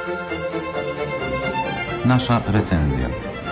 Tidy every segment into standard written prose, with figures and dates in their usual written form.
Nasza recenzja.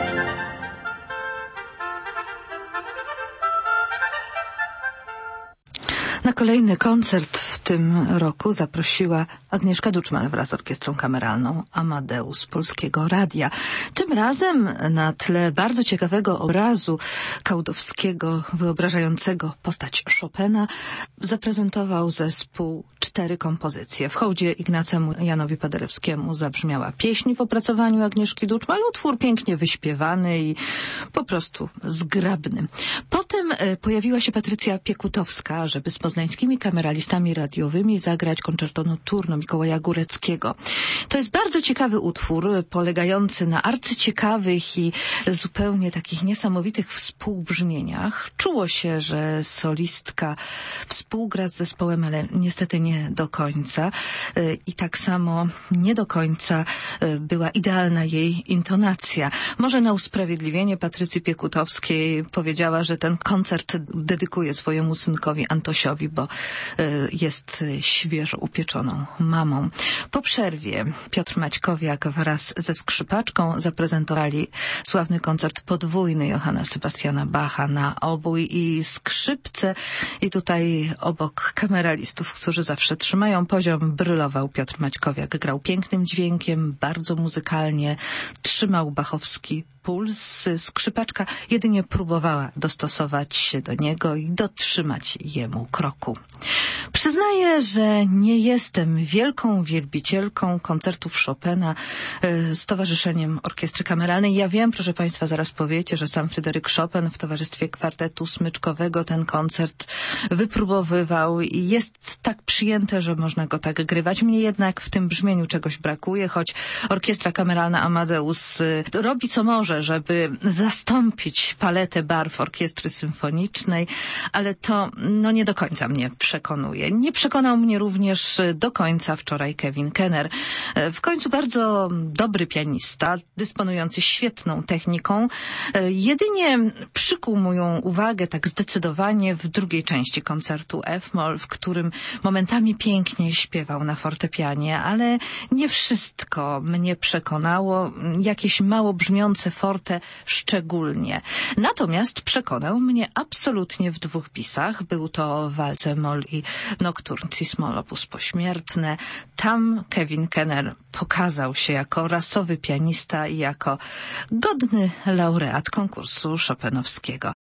Na kolejny koncert w tym roku zaprosiła Agnieszka Duczmal wraz z Orkiestrą Kameralną Amadeus Polskiego Radia. Tym razem na tle bardzo ciekawego obrazu Kałdowskiego wyobrażającego postać Chopina zaprezentował zespół 4 kompozycje. W hołdzie Ignacemu Janowi Paderewskiemu zabrzmiała pieśń w opracowaniu Agnieszki Duczmal, utwór pięknie wyśpiewany i po prostu zgrabny. Potem pojawiła się Patrycja Piekutowska, żeby z poznańskimi kameralistami radiowymi zagrać koncerto notturno Mikołaja Góreckiego. To jest bardzo ciekawy utwór, polegający na arcyciekawych i zupełnie takich niesamowitych współbrzmieniach. Czuło się, że solistka współgra z zespołem, ale niestety nie do końca. I tak samo nie do końca była idealna jej intonacja. Może na usprawiedliwienie Patrycji Piekutowskiej powiedziała, że ten koncert dedykuje swojemu synkowi Antosiowi, bo jest świeżo upieczoną mamą. Po przerwie Piotr Maćkowiak wraz ze skrzypaczką zaprezentowali sławny koncert podwójny Johanna Sebastiana Bacha na obój i skrzypce. I tutaj obok kameralistów, którzy zawsze trzymają poziom, brylował Piotr Maćkowiak. Grał pięknym dźwiękiem, bardzo muzykalnie, trzymał bachowski puls. Skrzypaczka jedynie próbowała dostosować się do niego i dotrzymać jemu kroku. Przyznaję, że nie jestem wielką wielbicielką koncertów Chopina z Towarzyszeniem Orkiestry Kameralnej. Ja wiem, proszę Państwa, zaraz powiecie, że sam Fryderyk Chopin w towarzystwie kwartetu smyczkowego ten koncert wypróbowywał i jest tak przyjęte, że można go tak grywać. Mnie jednak w tym brzmieniu czegoś brakuje, choć Orkiestra Kameralna Amadeus robi co może, żeby zastąpić paletę barw orkiestry symfonicznej, ale to nie do końca mnie przekonuje. Nie przekonał mnie również do końca wczoraj Kevin Kenner. W końcu bardzo dobry pianista, dysponujący świetną techniką. Jedynie przykuł moją uwagę tak zdecydowanie w drugiej części koncertu F-moll, w którym momentami pięknie śpiewał na fortepianie, ale nie wszystko mnie przekonało. Jakieś mało brzmiące forte szczególnie. Natomiast przekonał mnie absolutnie w 2 pisach. Był to Walce Moll i Nocturne Cis-moll opus pośmiertne. Tam Kevin Kenner pokazał się jako rasowy pianista i jako godny laureat konkursu chopinowskiego.